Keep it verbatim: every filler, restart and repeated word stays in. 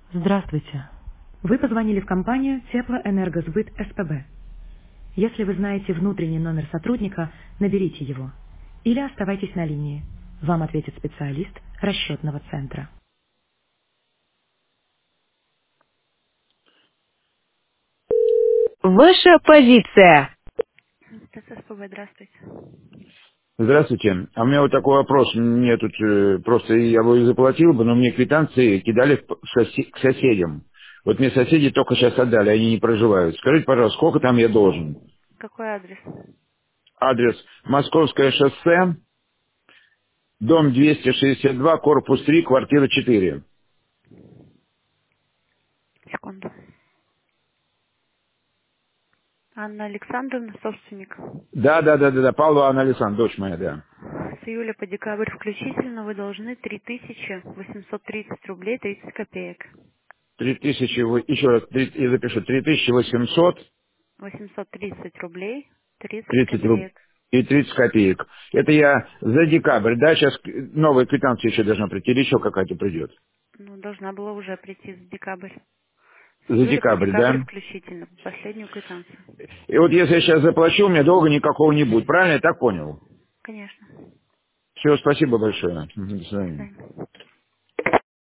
Здравствуйте. Вы позвонили в компанию Теплоэнергосбыт СПБ. Если вы знаете внутренний номер сотрудника, наберите его. Или оставайтесь на линии. Вам ответит специалист расчетного центра. Ваша позиция. СПБ, здравствуйте. Здравствуйте. А у меня вот такой вопрос. Мне тут э, просто я бы и заплатил бы, но мне квитанции кидали в п- в сосе- к соседям. Вот мне соседи только сейчас отдали, они не проживают. Скажите, пожалуйста, сколько там я должен? Какой адрес? Адрес Московское шоссе, дом двести шестьдесят два, корпус три, квартира четыре. Секунду. Анна Александровна, собственник. Да, да, да, да, да, Павлова Анна Александровна, дочь моя, да. С июля по декабрь включительно вы должны три тысячи восемьсот тридцать рублей тридцать копеек. Три тысячи, вы- еще раз, три- я запишу, три тысячи восемьсот восемьсот тридцать рублей тридцать тридцать рублей копеек. и тридцать копеек. Это я за декабрь, да, сейчас новая квитанция еще должна прийти, или еще какая-то придет? Ну, должна была уже прийти за декабрь. С За июля по декабрь, декабрь да? включительно, последнюю квитанцию. И вот если я сейчас заплачу, у меня долга никакого не будет. Правильно я так понял? Конечно. Все, спасибо большое. Мгм, до До свидания. свидания.